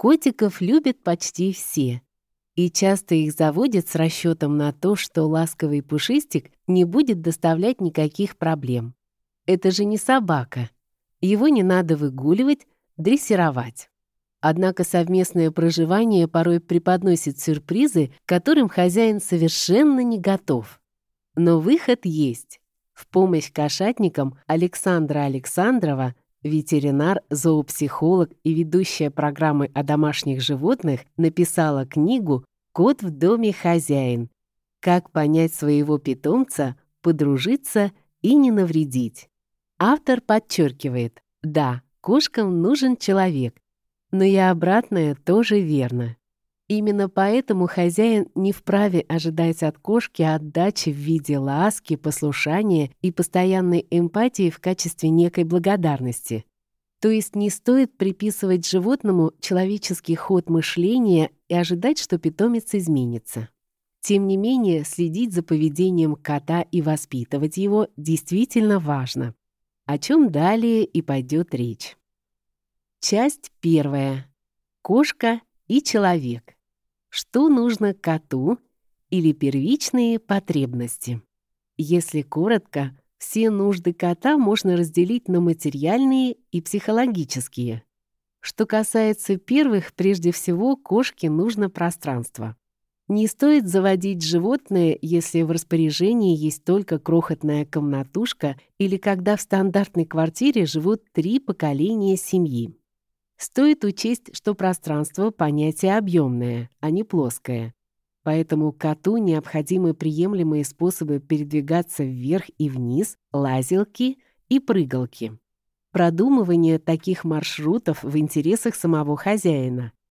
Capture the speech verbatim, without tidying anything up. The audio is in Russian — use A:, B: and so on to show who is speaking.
A: Котиков любят почти все, и часто их заводят с расчетом на то, что ласковый пушистик не будет доставлять никаких проблем. Это же не собака. Его не надо выгуливать, дрессировать. Однако совместное проживание порой преподносит сюрпризы, к которым хозяин совершенно не готов. Но выход есть. В помощь кошатникам Александра Александрова, ветеринар, зоопсихолог и ведущая программы о домашних животных, написала книгу «Кот в доме хозяин. Как понять своего питомца, подружиться и не навредить». Автор подчеркивает, да, кошкам нужен человек, но и обратное тоже верно. Именно поэтому хозяин не вправе ожидать от кошки отдачи в виде ласки, послушания и постоянной эмпатии в качестве некой благодарности. То есть не стоит приписывать животному человеческий ход мышления и ожидать, что питомец изменится. Тем не менее, следить за поведением кота и воспитывать его действительно важно. О чем далее и пойдет речь. Часть первая. Кошка и человек. Что нужно коту или первичные потребности? Если коротко, все нужды кота можно разделить на материальные и психологические. Что касается первых, прежде всего, кошке нужно пространство. Не стоит заводить животное, если в распоряжении есть только крохотная комнатушка или когда в стандартной квартире живут три поколения семьи. Стоит учесть, что пространство — понятие объемное, а не плоское. Поэтому коту необходимы приемлемые способы передвигаться вверх и вниз, лазилки и прыгалки. Продумывание таких маршрутов в интересах самого хозяина.